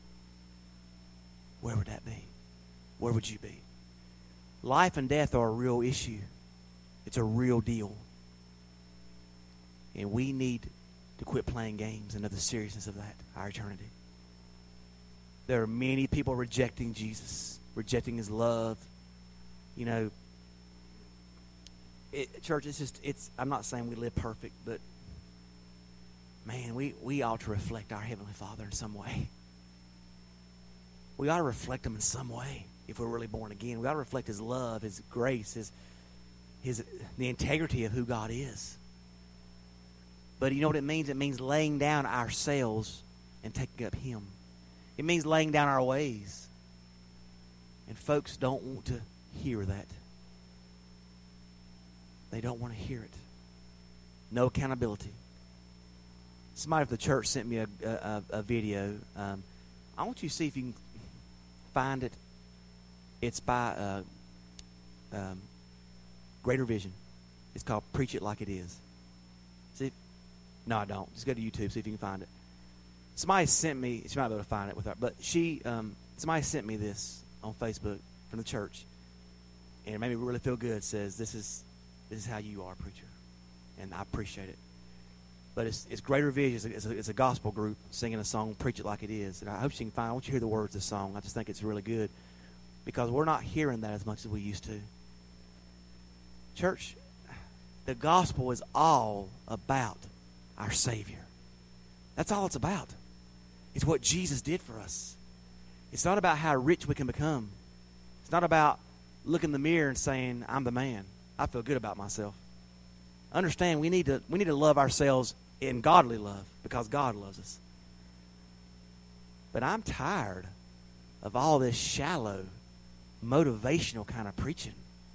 Where would that be? Where would you be? Life and death are a real issue. It's a real deal. And we need to quit playing games and know the seriousness of that, our eternity. There are many people rejecting Jesus, rejecting his love. You know, it, church, it's just, it's, I'm not saying we live perfect, but man, we, we ought to reflect our Heavenly Father in some way. We ought to reflect him in some way if we're really born again. We ought to reflect his love, his grace, his, his the integrity of who God is. But you know what it means? It means laying down ourselves and taking up him. It means laying down our ways. And folks don't want to hear that. They don't want to hear it. No accountability. Somebody from the church sent me a, a, a video. Um, I want you to see if you can find it. It's by uh, um, Greater Vision. It's called Preach It Like It Is. See? If, no, I don't. Just go to YouTube, see if you can find it. Somebody sent me, she might be able to find it with her, but she, um, somebody sent me this on Facebook from the church, and it made me really feel good. It says, this is, this is how you are, preacher. And I appreciate it. But it's, it's Greater Vision. It's a, it's, a, it's a gospel group singing a song, Preach It Like It Is. And I hope you can find, I want you to hear the words of the song. I just think it's really good because we're not hearing that as much as we used to. Church, the gospel is all about our Savior. That's all it's about. It's what Jesus did for us. It's not about how rich we can become. It's not about looking in the mirror and saying, I'm the man. I feel good about myself. Understand, we need to we need to love ourselves in godly love because God loves us. But I'm tired of all this shallow, motivational kind of preaching.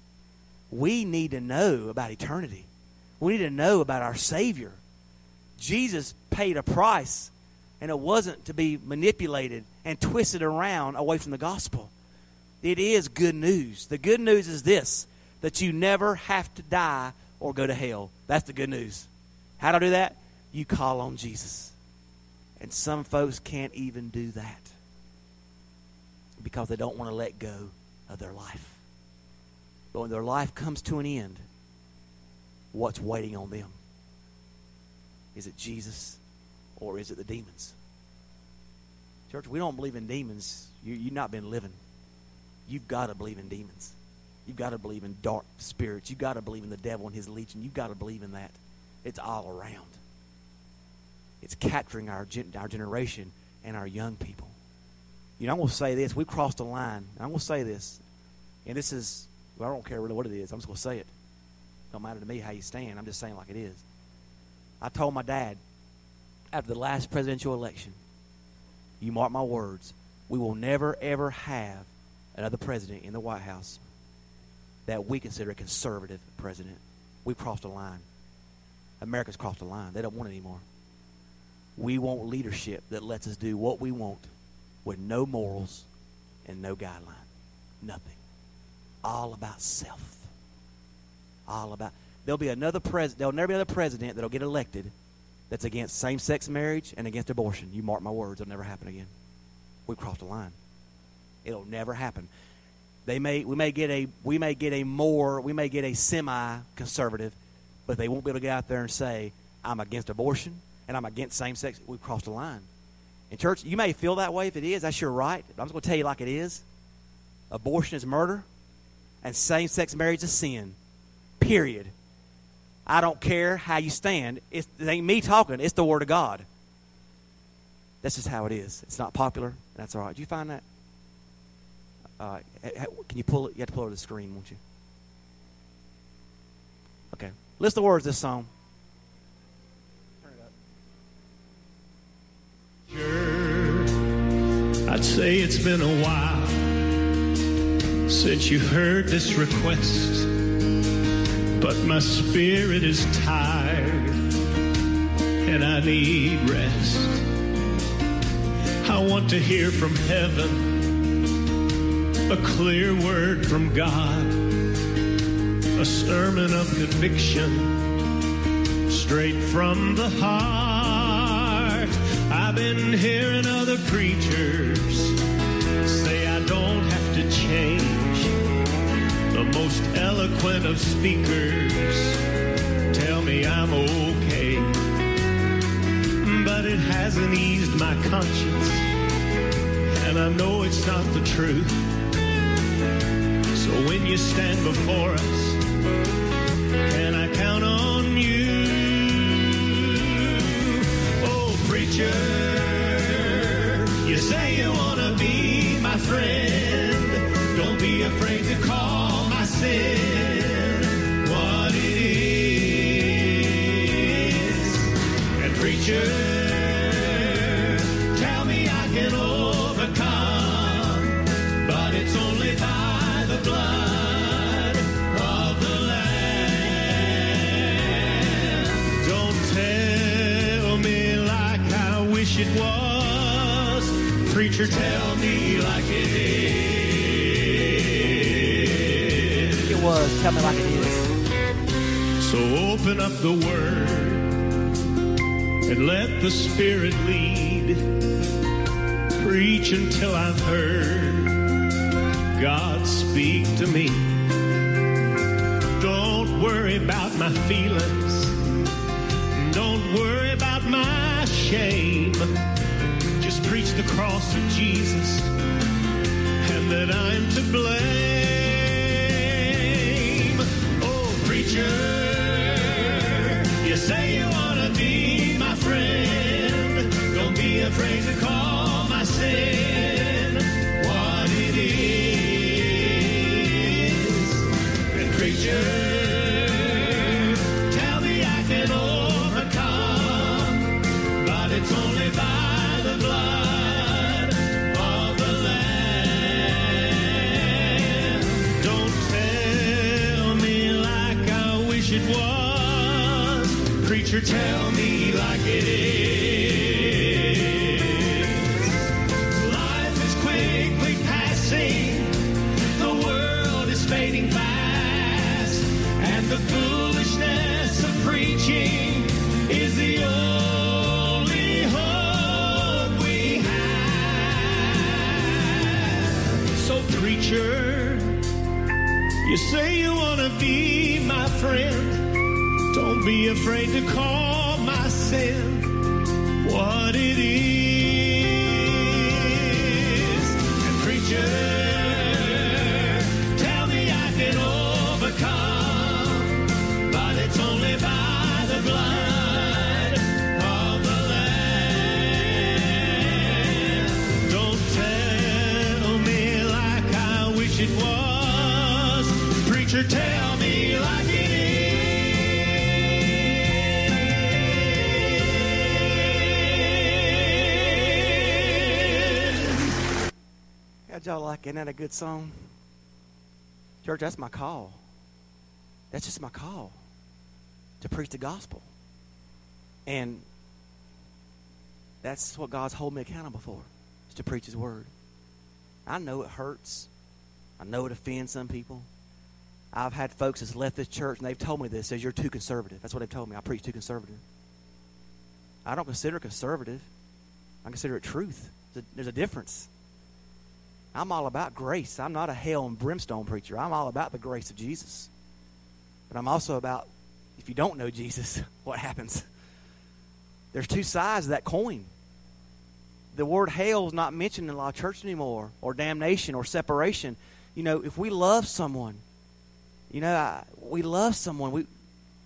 We need to know about eternity. We need to know about our Savior. Jesus paid a price, and it wasn't to be manipulated and twisted around away from the gospel. It is good news. The good news is this, that you never have to die or go to hell. That's the good news. How do I do that? You call on Jesus. And some folks can't even do that because they don't want to let go of their life. But when their life comes to an end, what's waiting on them? Is it Jesus or is it the demons? Church, we don't believe in demons. You, you've not been living. You've got to believe in demons. You've got to believe in dark spirits. You've got to believe in the devil and his legion. You've got to believe in that. It's all around. It's capturing our, gen- our generation and our young people. You know, I'm going to say this. We've crossed a line. I'm going to say this. And this is, well, I don't care really what it is. I'm just going to say it. Don't matter to me how you stand. I'm just saying like it is. I told my dad after the last presidential election, you mark my words, we will never, ever have another president in the White House that we consider a conservative president. We've crossed a line. America's crossed a line. They don't want it anymore. We want leadership that lets us do what we want with no morals and no guideline. Nothing. All about self. All about... There'll be another pres. There'll never be another president that'll get elected that's against same-sex marriage and against abortion. You mark my words, it'll never happen again. We've crossed a line. It'll never happen. They may we may get a we may get a more we may get a semi-conservative, but they won't be able to get out there and say I'm against abortion and I'm against same-sex. We've crossed a line. In church, you may feel that way. If it is, that's your right. But I'm just going to tell you like it is. Abortion is murder, and same-sex marriage is sin. Period. I don't care how you stand. It's, it ain't me talking. It's the Word of God. That's just how it is. It's not popular. That's all right. Did you find that? Uh, can you pull it? You have to pull it to the screen, won't you? Okay. List the words of this song. Sure, I'd say it's been a while since you heard this request, but my spirit is tired and I need rest. I want to hear from heaven a clear word from God, a sermon of conviction straight from the heart. I've been hearing other preachers say I don't have to change. The most eloquent of speakers tell me I'm okay, but it hasn't eased my conscience, and I know it's not the truth. So when you stand before us, can I count on you? Oh, preacher, you say you want to be my friend. Don't be afraid to call my sin what it is. And preacher, tell me I can overcome, but it's only by the blood of the Lamb. Don't tell me like I wish it was. Preacher, tell me like it is. It was. Tell me like it is. So open up the Word and let the Spirit lead. Preach until I've heard God speak to me. Don't worry about my feelings. Don't worry about my shame. Just preach the cross of Jesus and that I'm to blame. Oh, preacher, you say you want to be my friend. Don't be afraid to call my sin what it is. And preacher, tell me I can overcome, but it's only by the blood of the Lamb. Don't tell me like I wish it was. Preacher, tell me like it is. Life is quickly passing. The world is fading fast. And the foolishness of preaching is the only hope we have. So preacher, you say you want to be my friend. Don't be afraid to call my sin what it is. And preacher, tell me I can overcome, but it's only by the blood of the Lamb. Don't tell me like I wish it was. Preacher, tell me like it is. How'd y'all like it? Isn't that a good song? Church, that's my call. That's just my call to preach the gospel. And that's what God's holding me accountable for, is to preach His word. I know it hurts. I know it offends some people. I've had folks that's left this church and they've told me this, says you're too conservative. That's what they've told me. I preach too conservative. I don't consider it conservative. I consider it truth. There's a, there's a difference. I'm all about grace. I'm not a hell and brimstone preacher. I'm all about the grace of Jesus. But I'm also about, if you don't know Jesus, what happens? There's two sides of that coin. The word hell is not mentioned in a lot of churches anymore, or damnation, or separation. You know, if we love someone, you know, I, we love someone, we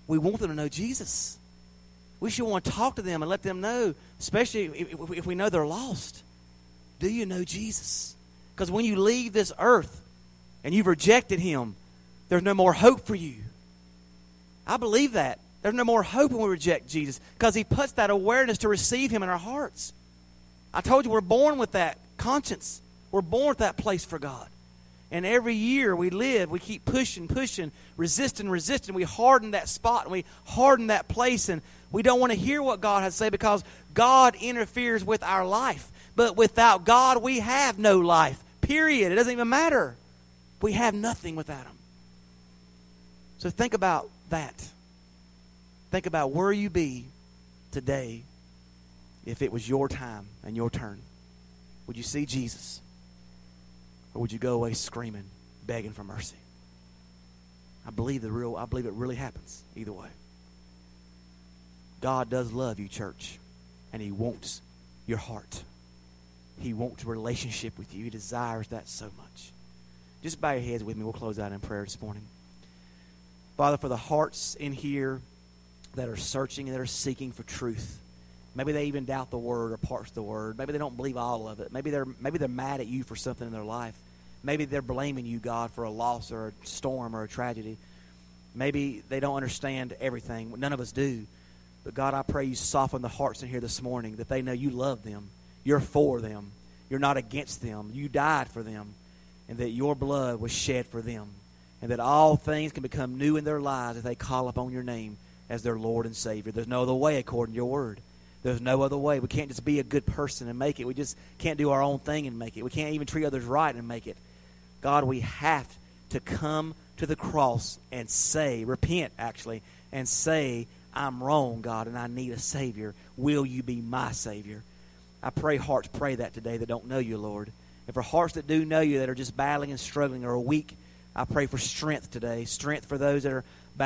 we want them to know Jesus. We should want to talk to them and let them know, especially if, if we know they're lost. Do you know Jesus? Because when you leave this earth and you've rejected him, there's no more hope for you. I believe that. There's no more hope when we reject Jesus because he puts that awareness to receive him in our hearts. I told you we're born with that conscience. We're born with that place for God. And every year we live, we keep pushing, pushing, resisting, resisting. We harden that spot and we harden that place, and we don't want to hear what God has to say because God interferes with our life. But without God, we have no life, period. It doesn't even matter. We have nothing without him. So think about that. Think about where you be today if it was your time and your turn. Would you see Jesus? Or would you go away screaming, begging for mercy? I believe the real I believe it really happens either way. God does love you, church, and he wants your heart. He wants a relationship with you. He desires that so much. Just bow your heads with me. We'll close out in prayer this morning. Father, for the hearts in here that are searching and that are seeking for truth, maybe they even doubt the word or parts of the word. Maybe they don't believe all of it. Maybe they're maybe they're mad at you for something in their life. Maybe they're blaming you, God, for a loss or a storm or a tragedy. Maybe they don't understand everything. None of us do. But God, I pray you soften the hearts in here this morning, that they know you love them. You're for them. You're not against them. You died for them. And that your blood was shed for them. And that all things can become new in their lives if they call upon your name as their Lord and Savior. There's no other way according to your word. There's no other way. We can't just be a good person and make it. We just can't do our own thing and make it. We can't even treat others right and make it. God, we have to come to the cross and say, repent actually, and say, I'm wrong, God, and I need a Savior. Will you be my Savior? I pray hearts pray that today that don't know you, Lord. And for hearts that do know you, that are just battling and struggling or are weak, I pray for strength today. Strength for those that are